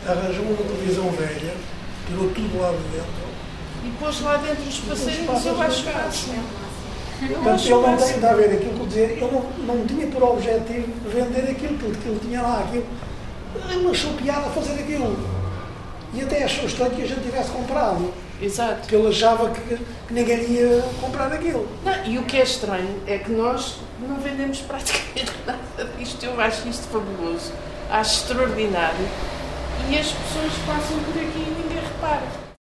arranjou uma televisão velha, tirou tudo lá de dentro. E pôs lá dentro os passarinhos, eu acho fácil. Portanto, ele não tem nada a ver aquilo que dizer, ele não tinha por objetivo vender aquilo que ele tinha lá, aquilo. Ele achou piada fazer aquilo. E até achou estranho que a gente tivesse comprado. Exato. Porque ele achava que ninguém ia comprar aquilo. Não, e o que é estranho é que nós não vendemos praticamente nada disto. Eu acho isto fabuloso, acho extraordinário. E as pessoas passam por aqui e ninguém repara.